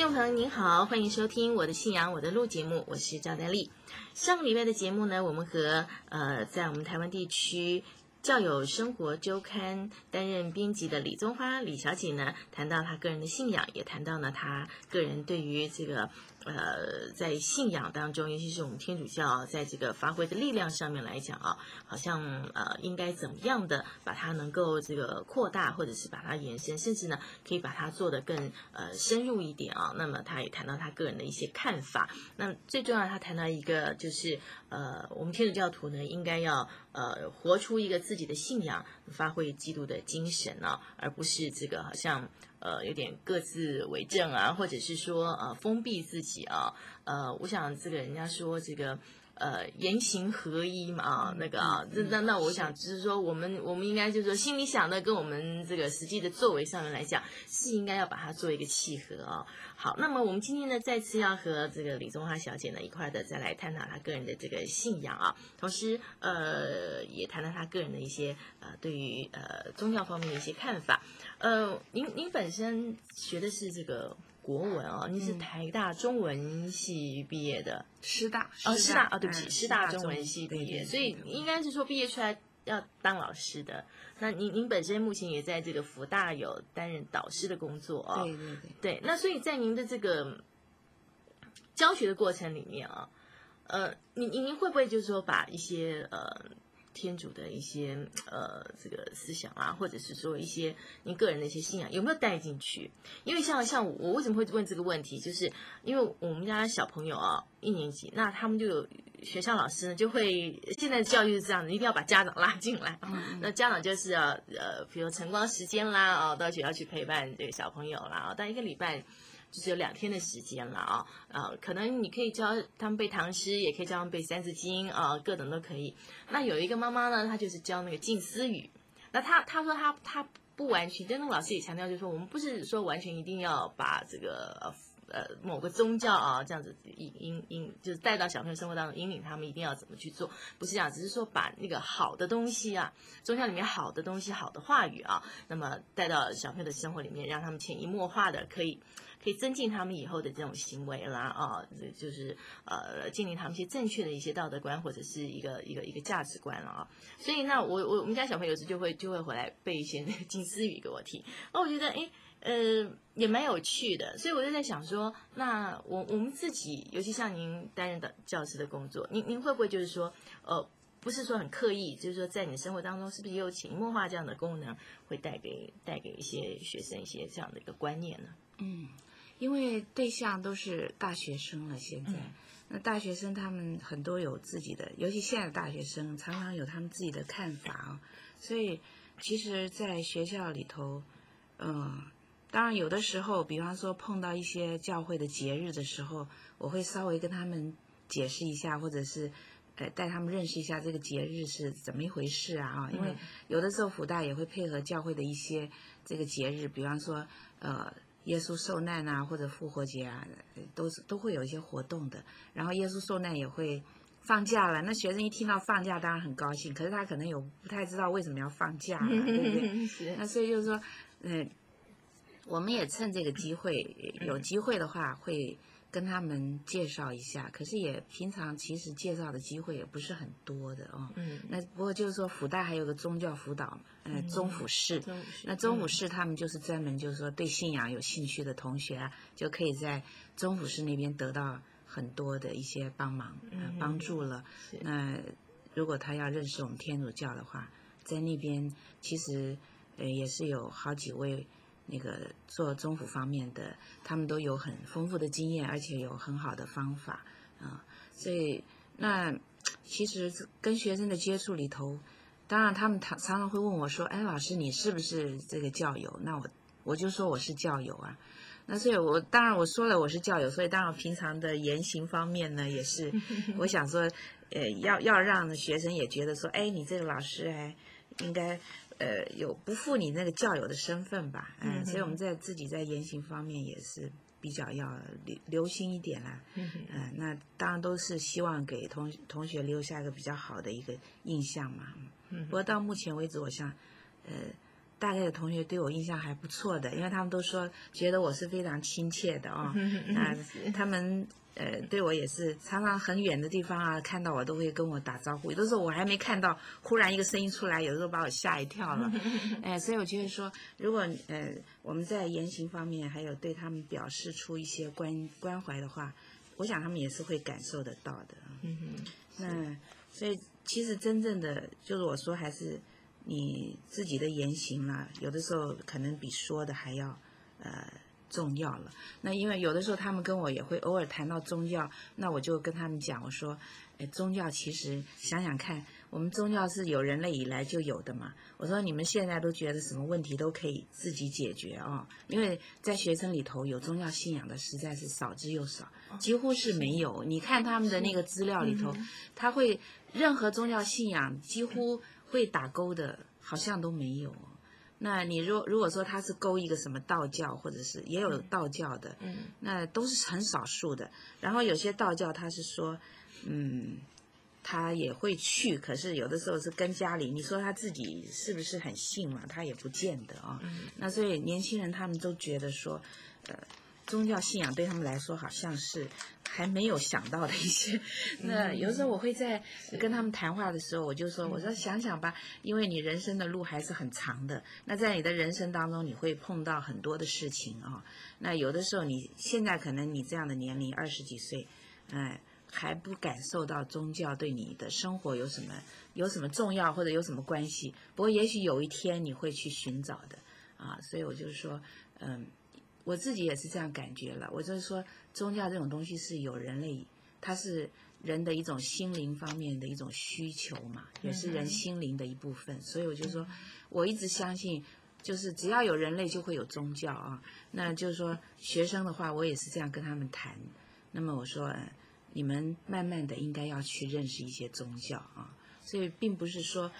听众朋友您好，欢迎收听我的信仰我的路节目，我是赵丹丽。上个礼拜的节目呢，我们和在我们台湾地区教友生活周刊担任编辑的李宗花李小姐呢，谈到她个人的信仰，也谈到呢她个人对于这个在信仰当中，尤其是我们天主教在这个发挥的力量上面来讲啊，好像应该怎么样的把它能够这个扩大，或者是把它延伸，甚至呢可以把它做得更深入一点啊。那么他也谈到他个人的一些看法。那最重要，他谈到一个就是我们天主教徒呢应该要活出一个自己的信仰，发挥基督的精神啊，而不是这个好像有点各自为政啊，或者是说封闭自己啊。我想这个人家说这个言行合一嘛那个那我想就是说我们应该就是说心里想的跟我们这个实际的作为上面来讲，是应该要把它做一个契合啊。好，那么我们今天呢再次要和这个李宗花小姐呢一块的再来探讨她个人的这个信仰啊，同时也谈到她个人的一些对于宗教方面的一些看法。您本身学的是这个国文啊，您是台大中文系毕业的， 师大对不起，师大中文系毕业，所以应该是说毕业出来要当老师的。那您本身目前也在这个福大有担任导师的工作啊，对。那所以在您的这个教学的过程里面啊，您会不会就是说把一些天主的一些这个思想啊，或者是说一些您个人的一些信仰，有没有带进去？因为像我为什么会问这个问题，就是因为我们家小朋友啊，1年级，那他们就有学校老师呢就会，现在的教育是这样的，一定要把家长拉进来。那家长就是比如晨光时间啦，到学校去陪伴这个小朋友啦，但1个礼拜就是有2天的时间了可能你可以教他们背唐诗，也可以教他们背三字经各种都可以。那有一个妈妈呢，她就是教那个近思语。那她说她不完全，跟那个老师也强调，就是说我们不是说完全一定要把这个某个宗教这样子就是带到小朋友生活当中，引领他们一定要怎么去做，不是这样，只是说把那个好的东西宗教里面好的东西、好的话语那么带到小朋友的生活里面，让他们潜移默化的可以增进他们以后的这种行为啦就是建立他们一些正确的一些道德观，或者是一个价值观了所以那我们家小朋友有时就会回来背一些近思语给我听，我觉得也蛮有趣的，所以我就在想说，那我们自己，尤其像您担任的教师的工作，您会不会就是说不是说很刻意，就是说在你的生活当中，是不是也有潜移默化这样的功能，会带给一些学生一些这样的一个观念呢？ 因为对象都是大学生了，现在那大学生他们很多有自己的，尤其现在的大学生常常有他们自己的看法所以其实在学校里头当然有的时候比方说碰到一些教会的节日的时候，我会稍微跟他们解释一下，或者是带他们认识一下这个节日是怎么一回事因为有的时候辅大也会配合教会的一些这个节日，比方说耶稣受难或者复活节都会有一些活动的。然后耶稣受难也会放假了，那学生一听到放假当然很高兴，可是他可能不太知道为什么要放假对不对？那所以就是说我们也趁这个机会，有机会的话会跟他们介绍一下，可是也平常其实介绍的机会也不是很多的那不过就是说辅大还有个宗教辅导宗辅室，那宗辅室他们就是专门就是说对信仰有兴趣的同学就可以在宗辅室那边得到很多的一些帮忙帮助了。那如果他要认识我们天主教的话，在那边其实也是有好几位那个做宗辅方面的，他们都有很丰富的经验，而且有很好的方法所以那其实跟学生的接触里头，当然他们常常会问我说，老师你是不是这个教友？那我就说我是教友那所以当然我说了我是教友，所以当然平常的言行方面呢也是我想说要让学生也觉得说你这个老师应该有不负你那个教友的身份吧所以我们自己在言行方面也是比较要留心一点啦那当然都是希望给同学留下一个比较好的一个印象嘛不过到目前为止我想大概的同学对我印象还不错的，因为他们都说觉得我是非常亲切的啊。那他们对我也是常常很远的地方啊，看到我都会跟我打招呼。有的时候我还没看到，忽然一个声音出来，有的时候把我吓一跳了。所以我觉得说，如果我们在言行方面还有对他们表示出一些关怀的话，我想他们也是会感受得到的。那所以其实真正的就是我说还是你自己的言行啦，有的时候可能比说的还要重要了。那因为有的时候他们跟我也会偶尔谈到宗教，那我就跟他们讲，我说宗教其实想想看，我们宗教是有人类以来就有的嘛。我说你们现在都觉得什么问题都可以自己解决啊，因为在学生里头有宗教信仰的实在是少之又少，几乎是没有。你看他们的那个资料里头，他会任何宗教信仰几乎会打勾的，好像都没有。那你如果说他是勾一个什么道教，或者是也有道教的，那都是很少数的。然后有些道教他是说，他也会去，可是有的时候是跟家里，你说他自己是不是很信嘛？他也不见得啊。那所以年轻人他们都觉得说，宗教信仰对他们来说好像是还没有想到的一些。那有时候我会在跟他们谈话的时候，我就说，我说想想吧，因为你人生的路还是很长的。那在你的人生当中，你会碰到很多的事情啊。那有的时候你现在可能你这样的年龄20几岁，还不感受到宗教对你的生活有什么重要或者有什么关系。不过也许有一天你会去寻找的啊。所以我就说，我自己也是这样感觉了。我就是说，宗教这种东西是有人类，它是人的一种心灵方面的一种需求嘛，也是人心灵的一部分。所以我就说，我一直相信，就是只要有人类就会有宗教啊。那就是说，学生的话，我也是这样跟他们谈。那么我说，你们慢慢的应该要去认识一些宗教啊。所以并不是说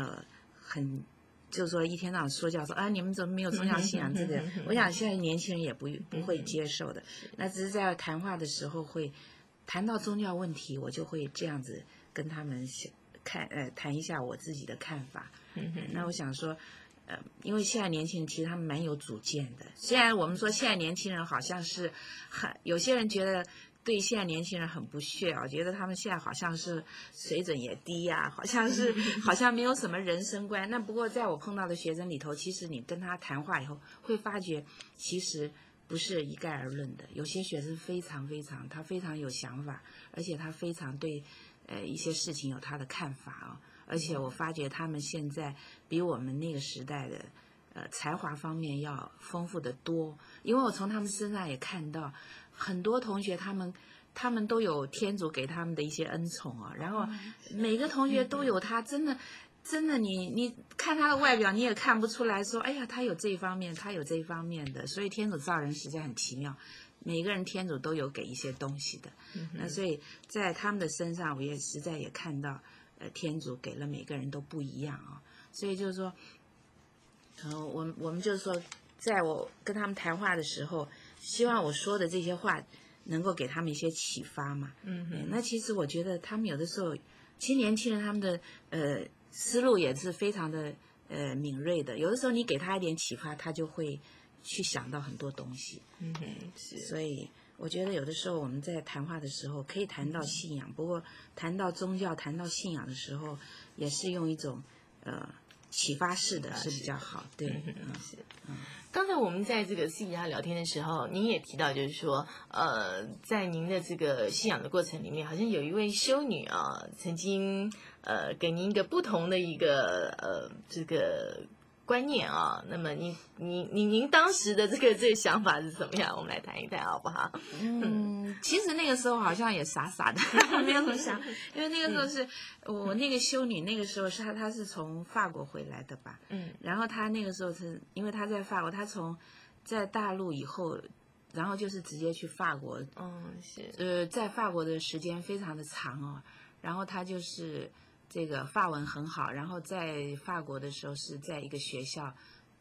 就是说一天到晚说教说啊，你们怎么没有宗教信仰这个？我想现在年轻人也不会接受的。那只是在谈话的时候会谈到宗教问题，我就会这样子跟他们谈一下我自己的看法。那我想说，因为现在年轻人其实他们蛮有主见的。虽然我们说现在年轻人好像是有些人觉得对现在年轻人很不屑啊，觉得他们现在好像是水准也低呀，好像没有什么人生观。那不过在我碰到的学生里头，其实你跟他谈话以后，会发觉其实不是一概而论的。有些学生他非常有想法，而且他非常对一些事情有他的看法啊。而且我发觉他们现在比我们那个时代的才华方面要丰富得多。因为我从他们身上也看到很多同学他们都有天主给他们的一些恩宠啊，然后每个同学都有他真的你看他的外表你也看不出来说，哎呀他有这一方面他有这一方面的。所以天主造人实在很奇妙，每个人天主都有给一些东西的。那所以在他们的身上我也实在也看到天主给了每个人都不一样啊。所以就是说我们就是说在我跟他们谈话的时候，希望我说的这些话能够给他们一些启发嘛。那其实我觉得他们有的时候，其实年轻人他们的思路也是非常的敏锐的。有的时候你给他一点启发，他就会去想到很多东西。 是。 所以我觉得有的时候我们在谈话的时候可以谈到信仰，不过谈到宗教谈到信仰的时候，也是用一种启发式的是比较好。对。 是。刚才我们在这个私底下聊天的时候，您也提到，就是说，在您的这个信仰的过程里面，好像有一位修女啊，曾经给您一个不同的一个这个观念啊。那么您当时的这个想法是怎么样？我们来谈一谈好不好？ 其实那个时候好像也傻傻的，没有怎么想，因为那个时候是我那个修女，那个时候是她是从法国回来的吧。然后她那个时候是因为她在法国，她在大陆以后，然后就是直接去法国。是。在法国的时间非常的长哦，然后她就是这个法文很好，然后在法国的时候是在一个学校，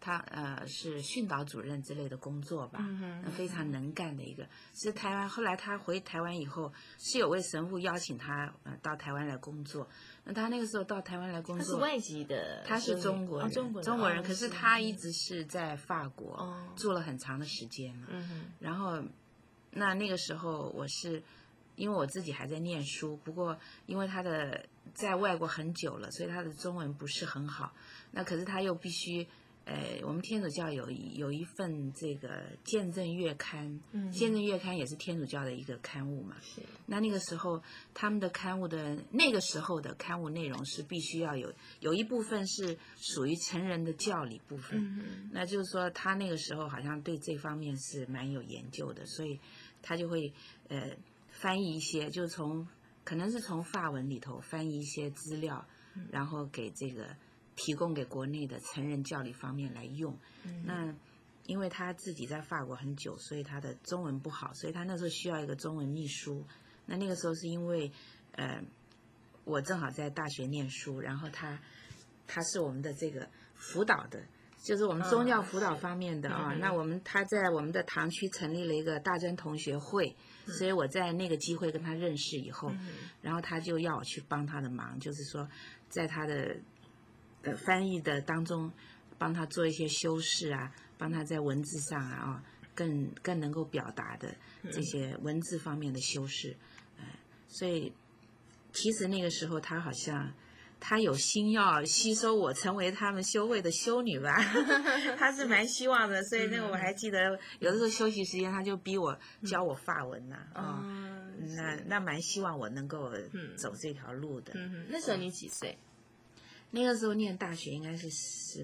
他是训导主任之类的工作吧，非常能干的一个。是台湾，后来他回台湾以后，是有位神父邀请他到台湾来工作。那他那个时候到台湾来工作， 他是外籍的， 他是中国人，中国人，可是他一直是在法国住了很长的时间了。然后那个时候我是因为我自己还在念书，不过因为他在外国很久了，所以他的中文不是很好。那可是他又必须。我们天主教有一份这个见证月刊，见证月刊也是天主教的一个刊物嘛。那个时候他们的刊物的那个时候的刊物内容是必须要有一部分是属于成人的教理部分，那就是说他那个时候好像对这方面是蛮有研究的，所以他就会翻译一些，就可能是从法文里头翻译一些资料，然后给这个。提供给国内的成人教理方面来用。那因为他自己在法国很久，所以他的中文不好，所以他那时候需要一个中文秘书。那个时候是因为我正好在大学念书，然后他是我们的这个辅导的，就是我们宗教辅导方面的啊。那他在我们的堂区成立了一个大专同学会，所以我在那个机会跟他认识以后，然后他就要我去帮他的忙，就是说在他的翻译的当中，帮他做一些修饰啊，帮他在文字上啊，更能够表达的这些文字方面的修饰，所以其实那个时候他好像他有心要吸收我成为他们修会的修女吧，他是蛮希望的，所以我还记得有的时候休息时间他就逼我教我法文呐，那蛮希望我能够走这条路的。 那时候你几岁？ 那个时候念大学应该是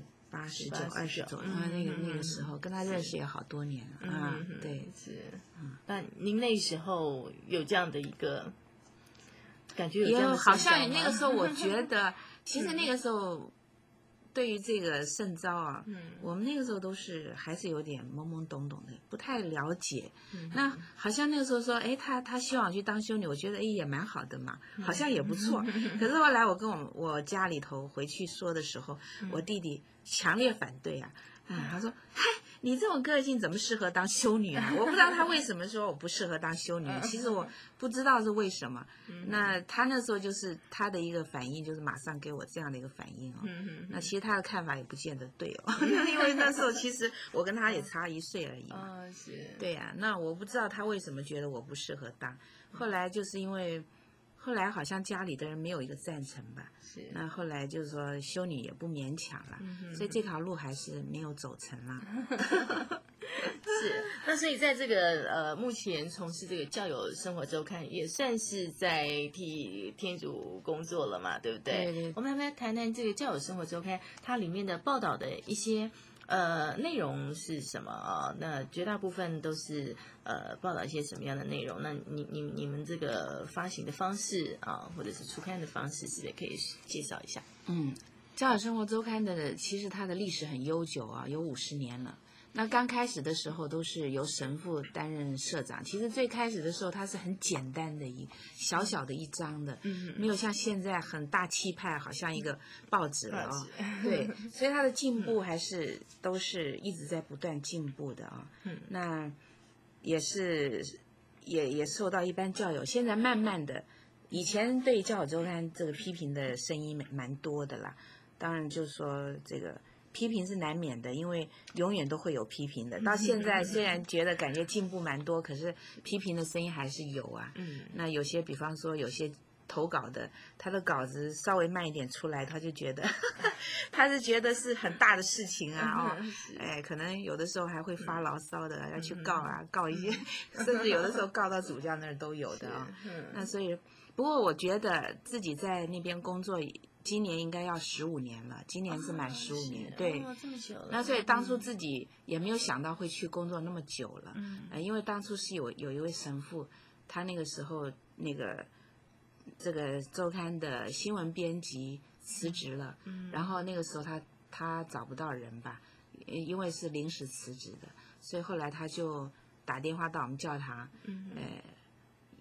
18、19、20左右，那个时候跟他认识也好多年了啊。对， 是。那您那时候有这样的一个感觉？ 也好像那个时候，我觉得其实那个时候对于这个圣召啊，我们那个时候都是还是有点懵懵懂懂的，不太了解。那好像那个时候说，他希望我去当修女，我觉得也蛮好的嘛，好像也不错。可是后来我跟我家里头回去说的时候，我弟弟强烈反对啊，他说：“嗨，你这种个性怎么适合当修女啊？”我不知道他为什么说我不适合当修女，其实我不知道是为什么。那他那时候就是他的一个反应，就是马上给我这样的一个反应哦。那其实他的看法也不见得对哦，因为那时候其实我跟他也差1岁而已嘛。 是。 对呀，那我不知道他为什么觉得我不适合当。后来就是因为后来好像家里的人没有一个赞成吧。 是。 那后来就是说修女也不勉强了，所以这条路还是没有走成了。 是。那所以在这个目前从事这个教友生活周刊，也算是在替天主工作了嘛，对不对？ 对。 我们来谈谈这个教友生活周刊，它里面的报道的一些内容是什么啊？那绝大部分都是报道一些什么样的内容？那你们这个发行的方式啊，或者是出刊的方式，是不是可以介绍一下？ 教友生活周刊的其实它的历史很悠久啊，有50年了。那刚开始的时候都是由神父担任社长，其实最开始的时候它是很简单的小小的一张的，没有像现在很大气派，好像一个报纸了啊。对，所以它的进步还是都是一直在不断进步的啊。那也是也受到一般教友现在慢慢的，以前对教友周刊这个批评的声音蛮多的啦，当然就是说这个。批评是难免的，因为永远都会有批评的。到现在虽然觉得感觉进步蛮多，可是批评的声音还是有啊。那有些比方说有些投稿的，他的稿子稍微慢一点出来，他就觉得他是觉得是很大的事情啊。可能有的时候还会发牢骚的，要去告啊，告一些，甚至有的时候告到主教那儿都有的啊。那所以，不过我觉得自己在那边工作。今年应该要15年了，今年是满15年，对， 这么久了。 那所以当初自己也没有想到会去工作那么久了，因为当初是有一位神父，他那个时候这个周刊的新闻编辑辞职了，然后那个时候他找不到人吧，因为是临时辞职的，所以后来他就打电话到我们教堂，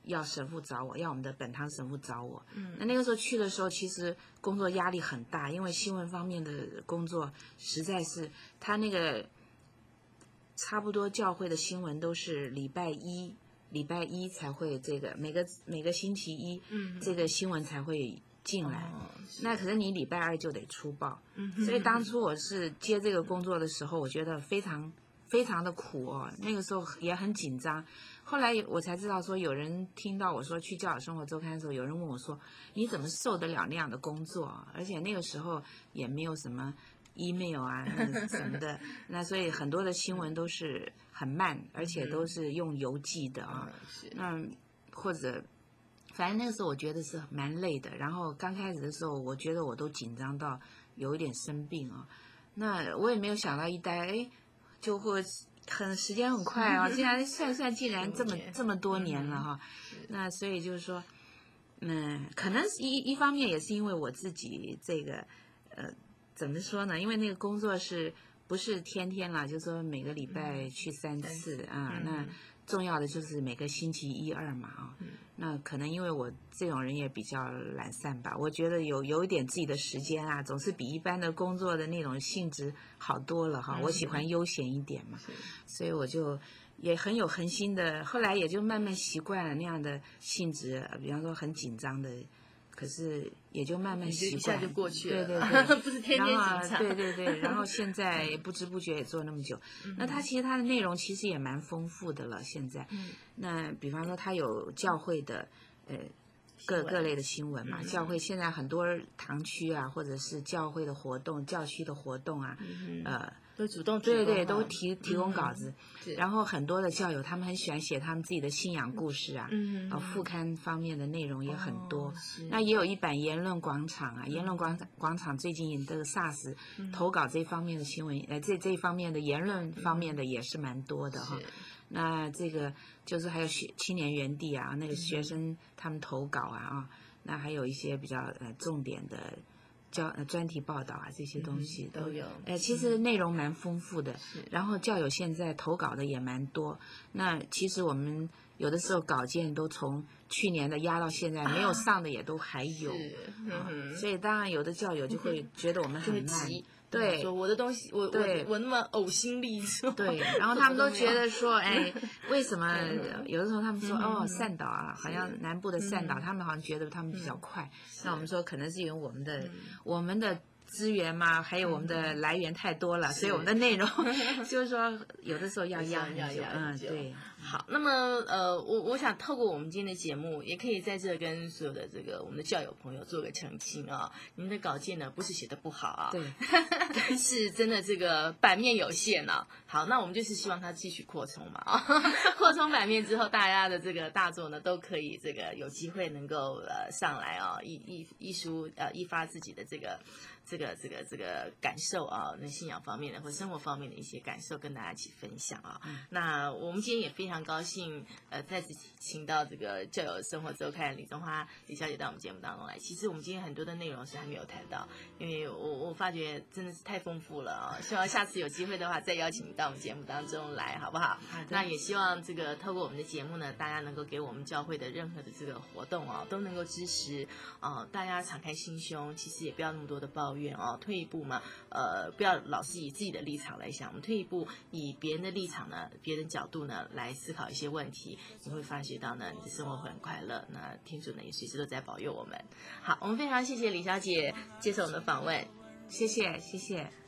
要神父找我，要我们的本堂神父找我。那个时候去的时候，其实工作压力很大，因为新闻方面的工作实在是他那个差不多教会的新闻都是礼拜一才会这个每个星期一，这个新闻才会进来。那可是你礼拜二就得出报。所以当初我是接这个工作的时候，我觉得非常非常的苦哦，那个时候也很紧张。后来我才知道说，有人听到我说去教友生活周刊的时候，有人问我说，你怎么受得了那样的工作？而且那个时候也没有什么 email 啊什么的，那所以很多的新闻都是很慢，而且都是用邮寄的啊。那或者反正那个时候我觉得是蛮累的。然后刚开始的时候，我觉得我都紧张到有一点生病啊。那我也没有想到一待就会时间很快啊，竟然算竟然这么多年了哈。那所以就是说，可能一方面也是因为我自己这个怎么说呢？因为那个工作不是天天啦，就是说每个礼拜去3次啊。那重要的就是每个星期1、2嘛啊。那可能因为我这种人也比较懒散吧，我觉得有一点自己的时间啊，总是比一般的工作的那种性质好多了哈。我喜欢悠闲一点嘛，所以我就也很有恒心的，后来也就慢慢习惯了那样的性质。比方说很紧张的，可是也就慢慢习惯， 一下就过去了。 对， 不是天天紧张。 对，然后现在不知不觉也做那么久。那其实它的内容其实也蛮丰富的了。现在，那比方说它有教会的各类的新闻嘛。教会现在很多堂区啊，或者是教会的活动、教区的活动啊， 都主动对，都提供稿子。然后很多的教友他们很喜欢写他们自己的信仰故事啊，副刊方面的内容也很多。那也有一版言论广场啊，言论广场最近这个 SARS 投稿这方面的新闻，这方面的言论方面的也是蛮多的哈。那这个就是还有青年园地啊，那个学生他们投稿啊，那还有一些比较重点的专题报道啊，这些东西都有。 其实内容蛮丰富的。然后教友现在投稿的也蛮多。那其实我们有的时候稿件都从去年的压到现在，没有上的也都还有。所以当然有的教友就会觉得我们很慢。对， 说我的东西，我那么呕心沥血。 对，然后他们都觉得说，为什么有的时候他们说善导啊，好像南部的善导，他们好像觉得他们比较快。那我们说可能是因为我们的资源嘛，还有我们的来源太多了，所以我们的内容就是说有的时候要压很久。对。 好，那么我想透过我们今天的节目，也可以在这跟所有的这个我们的教友朋友做个澄清啊。您的稿件呢不是写的不好啊， 对， 但是真的这个版面有限啊。好，那我们就是希望它继续扩充嘛啊，扩充版面之后，大家的这个大作呢都可以这个有机会能够上来啊，一发自己的这个感受啊，那信仰方面的或生活方面的一些感受跟大家一起分享啊。那我们今天也非常高兴，再次请到这个教友生活周刊李宗花李小姐到我们节目当中来。其实我们今天很多的内容是还没有谈到，因为我发觉真的是太丰富了啊！希望下次有机会的话再邀请你到我们节目当中来，好不好？那也希望这个透过我们的节目呢，大家能够给我们教会的任何的这个活动啊，都能够支持啊，大家敞开心胸，其实也不要那么多的抱怨哦，退一步嘛，不要老是以自己的立场来想，我们退一步，以别人的立场呢，别人角度呢来思考一些问题，你会发觉到呢，你的生活会很快乐。那天主呢也随时都在保佑我们。好，我们非常谢谢李小姐接受我们的访问， 谢谢。